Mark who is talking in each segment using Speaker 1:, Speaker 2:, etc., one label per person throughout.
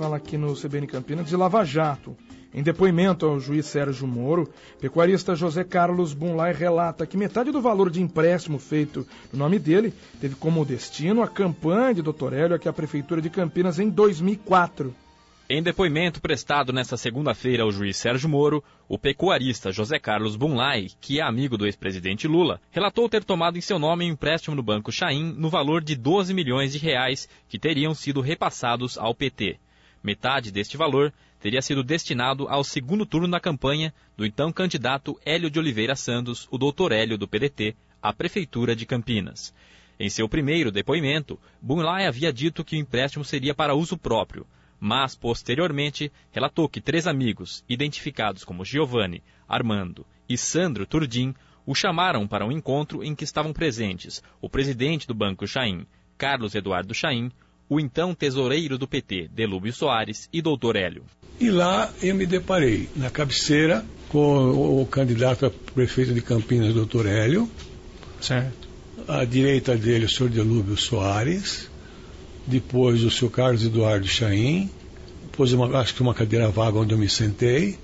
Speaker 1: fala aqui no CBN Campinas de Lava Jato. Em depoimento ao juiz Sérgio Moro, pecuarista José Carlos Bunlai relata que metade do valor de empréstimo feito no nome dele teve como destino a campanha de Dr. Hélio aqui à Prefeitura de Campinas em 2004.
Speaker 2: Em depoimento prestado nesta segunda-feira ao juiz Sérgio Moro, o pecuarista José Carlos Bunlai, que é amigo do ex-presidente Lula, relatou ter tomado em seu nome um empréstimo no Banco Chaim no valor de 12 milhões de reais que teriam sido repassados ao PT. Metade deste valor teria sido destinado ao segundo turno da campanha do então candidato Hélio de Oliveira Santos, o Dr. Hélio do PDT, à Prefeitura de Campinas. Em seu primeiro depoimento, Bunlai havia dito que o empréstimo seria para uso próprio, mas, posteriormente, relatou que 3 amigos, identificados como Giovanni, Armando e Sandro Turdim, o chamaram para um encontro em que estavam presentes o presidente do Banco Chaim, Carlos Eduardo Chaim, o então tesoureiro do PT, Delúbio Soares, e Dr. Hélio.
Speaker 3: E lá eu me deparei na cabeceira com o candidato a prefeito de Campinas, Dr. Hélio.
Speaker 1: Certo.
Speaker 3: À direita dele, o senhor Delúbio Soares. Depois o senhor Carlos Eduardo Chaim. Depois acho que uma cadeira vaga onde eu me sentei.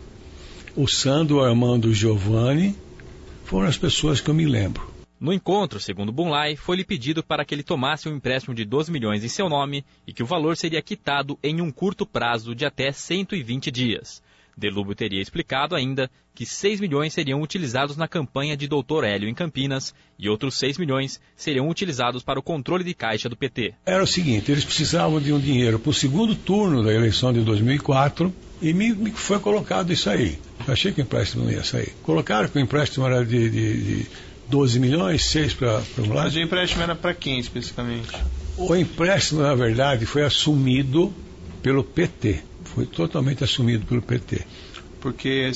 Speaker 3: O Sandro, o Armando, o Giovanni. Foram as pessoas que eu me lembro.
Speaker 2: No encontro, segundo Bunlai, foi-lhe pedido para que ele tomasse um empréstimo de 12 milhões em seu nome e que o valor seria quitado em um curto prazo de até 120 dias. Delúbio teria explicado ainda que 6 milhões seriam utilizados na campanha de Dr. Hélio em Campinas e outros 6 milhões seriam utilizados para o controle de caixa do PT.
Speaker 3: Era o seguinte, eles precisavam de um dinheiro para o segundo turno da eleição de 2004 e me foi colocado isso aí. Eu achei que o empréstimo não ia sair. Colocaram que o empréstimo era de 12 milhões, 6 para um lado.
Speaker 4: Mas o empréstimo era para quem especificamente?
Speaker 3: O empréstimo, na verdade, foi assumido pelo PT. Foi totalmente assumido pelo PT.
Speaker 4: Porque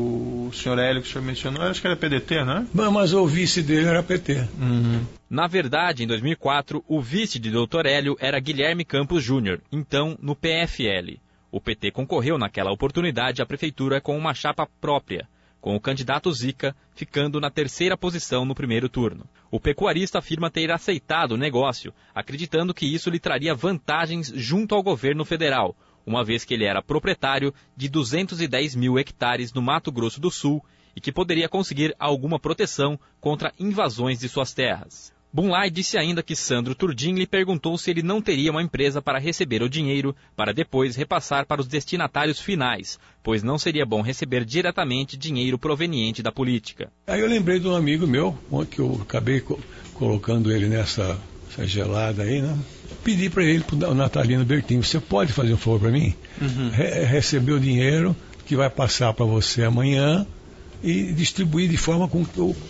Speaker 4: o senhor Hélio que o senhor mencionou, acho que era PDT, não é?
Speaker 3: Mas o vice dele era PT.
Speaker 4: Uhum.
Speaker 2: Na verdade, em 2004, o vice de Dr. Hélio era Guilherme Campos Júnior, então no PFL. O PT concorreu naquela oportunidade à prefeitura com uma chapa própria, com o candidato Zica ficando na 3ª posição no primeiro turno. O pecuarista afirma ter aceitado o negócio, acreditando que isso lhe traria vantagens junto ao governo federal, uma vez que ele era proprietário de 210 mil hectares no Mato Grosso do Sul e que poderia conseguir alguma proteção contra invasões de suas terras. Bunlai disse ainda que Sandro Turdim lhe perguntou se ele não teria uma empresa para receber o dinheiro para depois repassar para os destinatários finais, pois não seria bom receber diretamente dinheiro proveniente da política.
Speaker 3: Aí eu lembrei de um amigo meu, que eu acabei colocando ele nessa gelada aí, né? Pedi para ele, o Natalino Bertin, você pode fazer um favor para mim?
Speaker 4: Uhum.
Speaker 3: Receber o dinheiro que vai passar para você amanhã e distribuir de forma com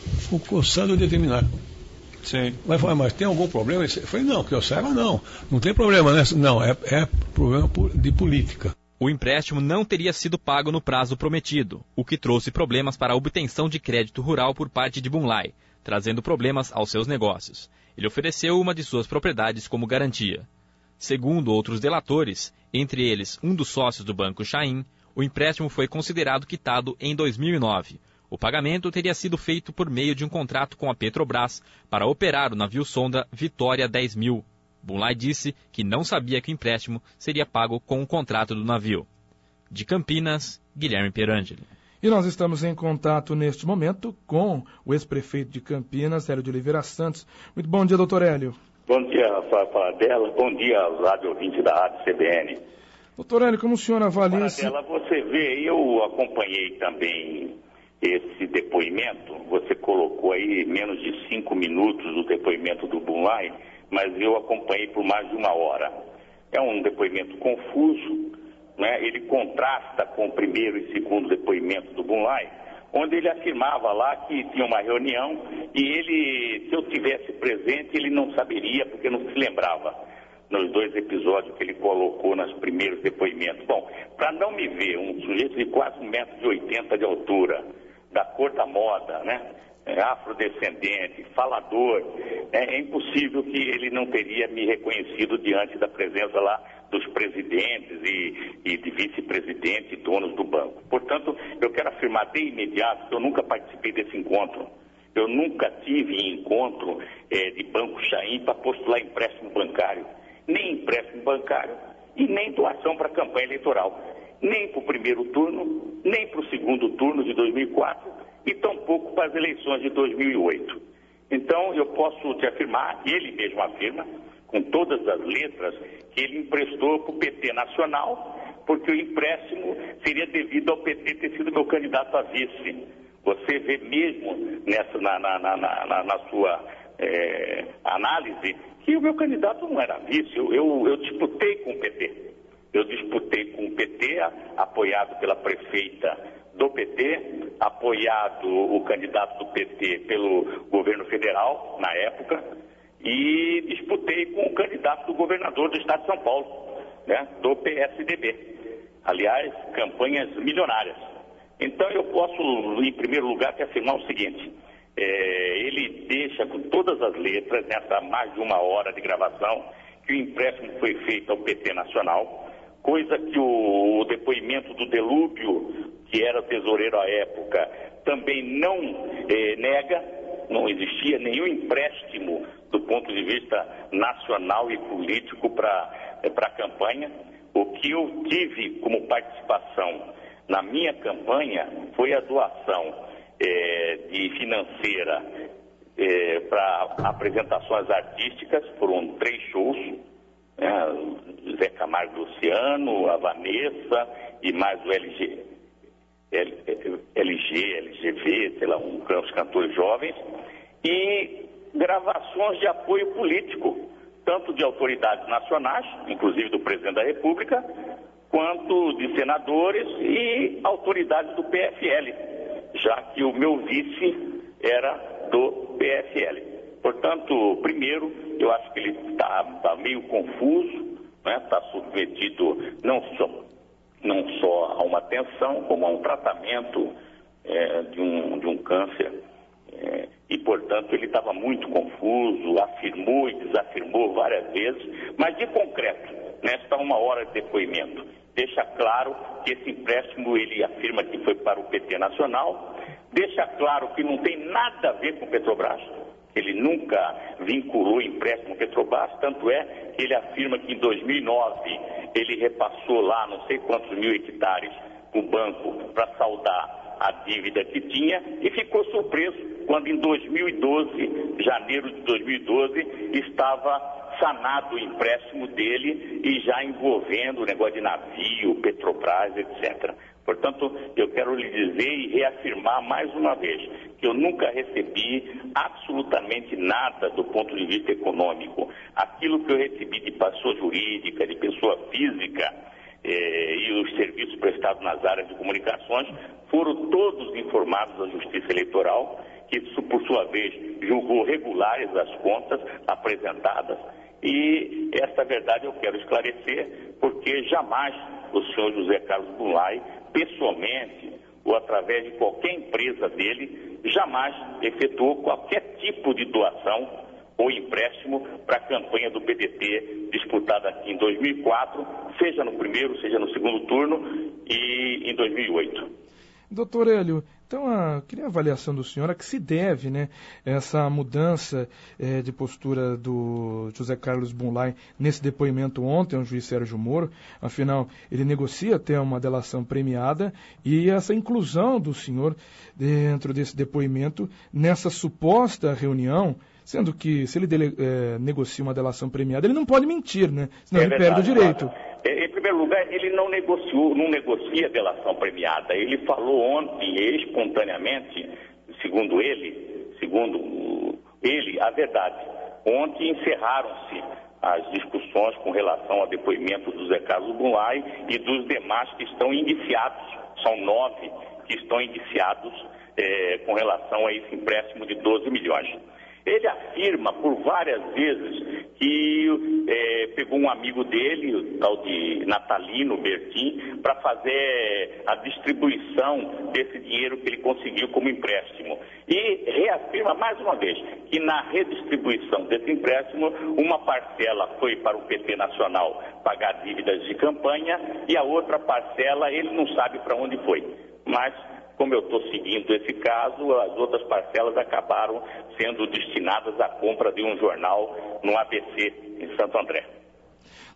Speaker 3: o Sandro determinar.
Speaker 4: Sim.
Speaker 3: Mas tem algum problema? Eu falei, não, que eu saiba não. Não tem problema, né? Não, é problema de política.
Speaker 2: O empréstimo não teria sido pago no prazo prometido, o que trouxe problemas para a obtenção de crédito rural por parte de Bunlai, trazendo problemas aos seus negócios. Ele ofereceu uma de suas propriedades como garantia. Segundo outros delatores, entre eles um dos sócios do Banco Chaim, o empréstimo foi considerado quitado em 2009. O pagamento teria sido feito por meio de um contrato com a Petrobras para operar o navio sonda Vitória 10.000. Bunlai disse que não sabia que o empréstimo seria pago com o contrato do navio. De Campinas, Guilherme Perangeli.
Speaker 1: E nós estamos em contato neste momento com o ex-prefeito de Campinas, Hélio de Oliveira Santos. Muito bom dia, doutor Hélio.
Speaker 5: Bom dia, Paradela. Bom dia aos rádio ouvintes da Rádio CBN.
Speaker 1: Doutor Hélio, como o senhor avalia...
Speaker 5: Paradela, você vê, eu acompanhei também esse depoimento. Você colocou aí menos de 5 minutos do depoimento do Bunlai, mas eu acompanhei por mais de 1 hora. É um depoimento confuso, né? Ele contrasta com o primeiro e segundo depoimento do Bunlai, onde ele afirmava lá que tinha uma reunião e ele, se eu tivesse presente, ele não saberia porque não se lembrava nos 2 episódios que ele colocou nos primeiros depoimentos. Bom, para não me ver um sujeito de quase 1,80 m de altura, da cor da moda, né? Afrodescendente, falador, é impossível que ele não teria me reconhecido diante da presença lá dos presidentes e de vice-presidentes e donos do banco. Portanto, eu quero afirmar de imediato que eu nunca participei desse encontro. Eu nunca tive encontro de Banco Chaim para postular empréstimo bancário. Nem empréstimo bancário e nem doação para a campanha eleitoral, nem para o primeiro turno, nem para o segundo turno de 2004 e tampouco para as eleições de 2008. Então, eu posso te afirmar, ele mesmo afirma, com todas as letras, que ele emprestou para o PT Nacional, porque o empréstimo seria devido ao PT ter sido meu candidato a vice. Você vê mesmo na sua análise que o meu candidato não era vice. Eu disputei com o PT. Eu disputei com o PT, apoiado pela prefeita do PT, apoiado o candidato do PT pelo governo federal, na época, e disputei com o candidato do governador do estado de São Paulo, né, do PSDB. Aliás, campanhas milionárias. Então eu posso, em primeiro lugar, te afirmar o seguinte: ele deixa com todas as letras, nessa mais de uma hora de gravação, que o empréstimo foi feito ao PT Nacional, coisa que o depoimento do Delúbio, que era tesoureiro à época, também não nega. Não existia nenhum empréstimo do ponto de vista nacional e político para a campanha. O que eu tive como participação na minha campanha foi a doação de financeira para apresentações artísticas. Foram 3 shows, Zé Camargo e Luciano, a Vanessa e mais o LGV, sei lá, uns cantores jovens, e gravações de apoio político, tanto de autoridades nacionais, inclusive do presidente da República, quanto de senadores e autoridades do PFL, já que o meu vice era do PFL. Portanto, primeiro, eu acho que ele está meio confuso, está submetido não só a uma atenção, como a um tratamento de um câncer. E, portanto, ele estava muito confuso, afirmou e desafirmou várias vezes, mas de concreto, nesta 1 hora de depoimento, deixa claro que esse empréstimo, ele afirma que foi para o PT Nacional, deixa claro que não tem nada a ver com Petrobras, ele nunca vinculou empréstimo Petrobras, tanto é que ele afirma que em 2009 ele repassou lá não sei quantos mil hectares para o banco para saldar a dívida que tinha e ficou surpreso quando em 2012, janeiro de 2012, estava sanado o empréstimo dele e já envolvendo o negócio de navio, Petrobras, etc. Portanto, eu quero lhe dizer e reafirmar mais uma vez que eu nunca recebi absolutamente nada do ponto de vista econômico. Aquilo que eu recebi de pessoa jurídica, de pessoa física e os serviços prestados nas áreas de comunicações foram todos informados à Justiça Eleitoral, que por sua vez julgou regulares as contas apresentadas. E essa verdade eu quero esclarecer, porque jamais o senhor José Carlos Bunlai, pessoalmente ou através de qualquer empresa dele, jamais efetuou qualquer tipo de doação ou empréstimo para a campanha do PDT disputada aqui em 2004, seja no primeiro, seja no segundo turno e em 2008.
Speaker 1: Doutor Hélio, então queria a avaliação do senhor a que se deve, né, essa mudança de postura do José Carlos Bunlai nesse depoimento ontem ao juiz Sérgio Moro. Afinal, ele negocia até uma delação premiada e essa inclusão do senhor dentro desse depoimento nessa suposta reunião, sendo que se ele negocia uma delação premiada, ele não pode mentir, né? Senão ele perde o direito.
Speaker 5: Em primeiro lugar, ele não negocia a delação premiada. Ele falou ontem, espontaneamente, segundo ele, a verdade. Ontem encerraram-se as discussões com relação ao depoimento do Zé Carlos Bunlai e dos demais que estão indiciados. São 9 que estão indiciados com relação a esse empréstimo de 12 milhões. Ele afirma por várias vezes que pegou um amigo dele, o tal de Natalino Bertin, para fazer a distribuição desse dinheiro que ele conseguiu como empréstimo. E reafirma mais uma vez que na redistribuição desse empréstimo, uma parcela foi para o PT Nacional pagar dívidas de campanha e a outra parcela ele não sabe para onde foi. Mas como eu estou seguindo esse caso, as outras parcelas acabaram sendo destinadas à compra de um jornal no ABC, em Santo André.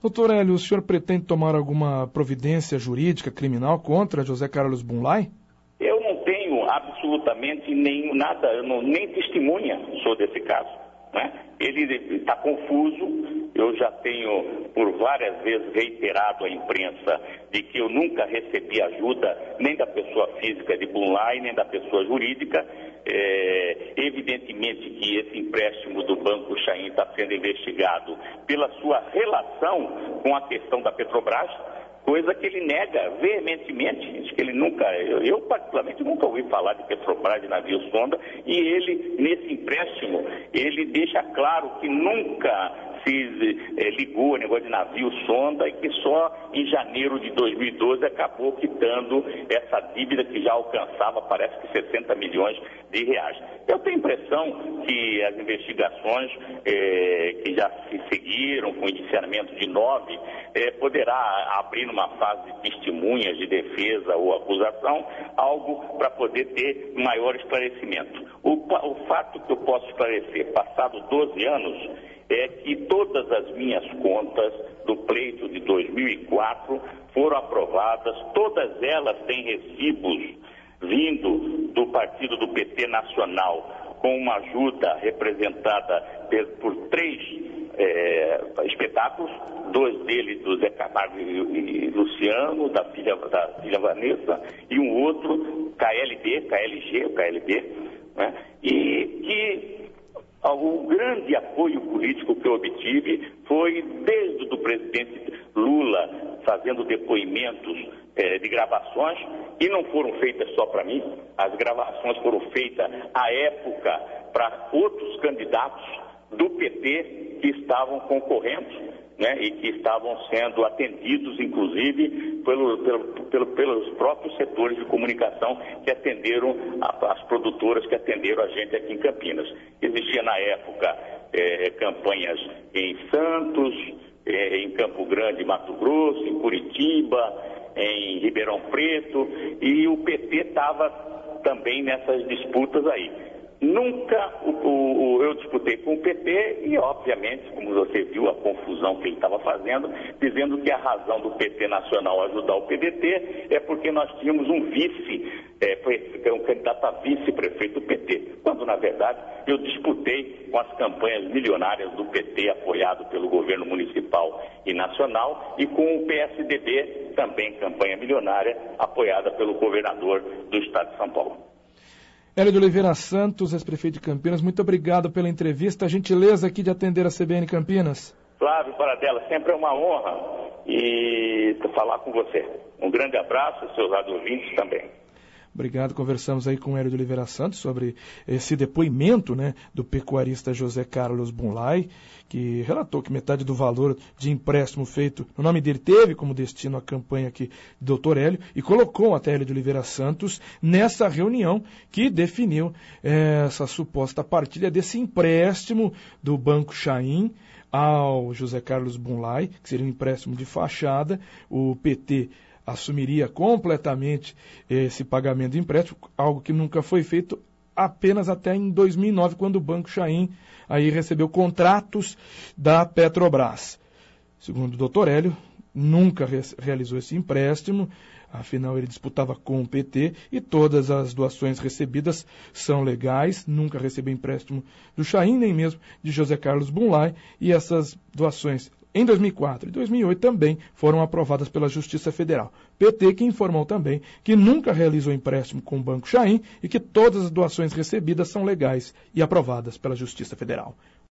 Speaker 1: Doutor Hélio, o senhor pretende tomar alguma providência jurídica, criminal contra José Carlos Bunlai?
Speaker 5: Eu não tenho absolutamente nada, eu nem testemunha sou desse caso, né? Ele está confuso. Eu já tenho por várias vezes reiterado à imprensa de que eu nunca recebi ajuda nem da pessoa física de Bunlai, nem da pessoa jurídica. Evidentemente que esse empréstimo do Banco Chain está sendo investigado pela sua relação com a questão da Petrobras, coisa que ele nega veementemente. Diz que ele nunca, eu particularmente nunca ouvi falar de Petrobras, de navio sonda, e ele, nesse empréstimo, ele deixa claro que nunca se ligou a negócio de navio sonda e que só em janeiro de 2012 acabou quitando essa dívida que já alcançava, parece que 60 milhões de reais. Eu tenho a impressão que as investigações que já se seguiram com o indiciamento de 9 poderá abrir numa fase de testemunhas, de defesa ou acusação, algo para poder ter maior esclarecimento. O fato que eu posso esclarecer, passado 12 anos, é que todas as minhas contas do pleito de 2004 foram aprovadas, todas elas têm recibos vindo do partido do PT Nacional, com uma ajuda representada por 3 espetáculos, 2 deles do Zé Camargo e Luciano, da filha Vanessa, e um outro KLB, né? E que o grande apoio político que eu obtive foi desde o presidente Lula fazendo depoimentos de gravações, e não foram feitas só para mim, as gravações foram feitas à época para outros candidatos do PT que estavam concorrendo, né, e que estavam sendo atendidos, inclusive, pelos próprios setores de comunicação que atenderam, as produtoras que atenderam a gente aqui em Campinas. Existia na época campanhas em Santos, em Campo Grande, Mato Grosso, em Curitiba, em Ribeirão Preto, e o PT estava também nessas disputas aí. Nunca eu disputei com o PT e, obviamente, como você viu, a confusão que ele estava fazendo, dizendo que a razão do PT Nacional ajudar o PDT é porque nós tínhamos um um candidato a vice-prefeito do PT, quando, na verdade, eu disputei com as campanhas milionárias do PT, apoiado pelo governo municipal e nacional, e com o PSDB, também campanha milionária, apoiada pelo governador do estado de São Paulo.
Speaker 1: Hélio de Oliveira Santos, ex-prefeito de Campinas, muito obrigado pela entrevista, a gentileza aqui de atender a CBN Campinas.
Speaker 5: Flávio Paradella, sempre é uma honra e falar com você. Um grande abraço, seus ouvintes também.
Speaker 1: Obrigado, conversamos aí com Hélio de Oliveira Santos sobre esse depoimento, né, do pecuarista José Carlos Bunlai, que relatou que metade do valor de empréstimo feito no nome dele teve como destino a campanha aqui do Dr. Hélio, e colocou até Hélio de Oliveira Santos nessa reunião que definiu essa suposta partilha desse empréstimo do Banco Chain ao José Carlos Bunlai, que seria um empréstimo de fachada. O PT assumiria completamente esse pagamento de empréstimo, algo que nunca foi feito apenas até em 2009, quando o Banco Chain aí recebeu contratos da Petrobras. Segundo o Dr. Hélio, nunca realizou esse empréstimo, afinal ele disputava com o PT e todas as doações recebidas são legais, nunca recebeu empréstimo do Chain, nem mesmo de José Carlos Bunlai, e essas doações em 2004 e 2008 também foram aprovadas pela Justiça Federal. PT que informou também que nunca realizou empréstimo com o Banco Chain e que todas as doações recebidas são legais e aprovadas pela Justiça Federal.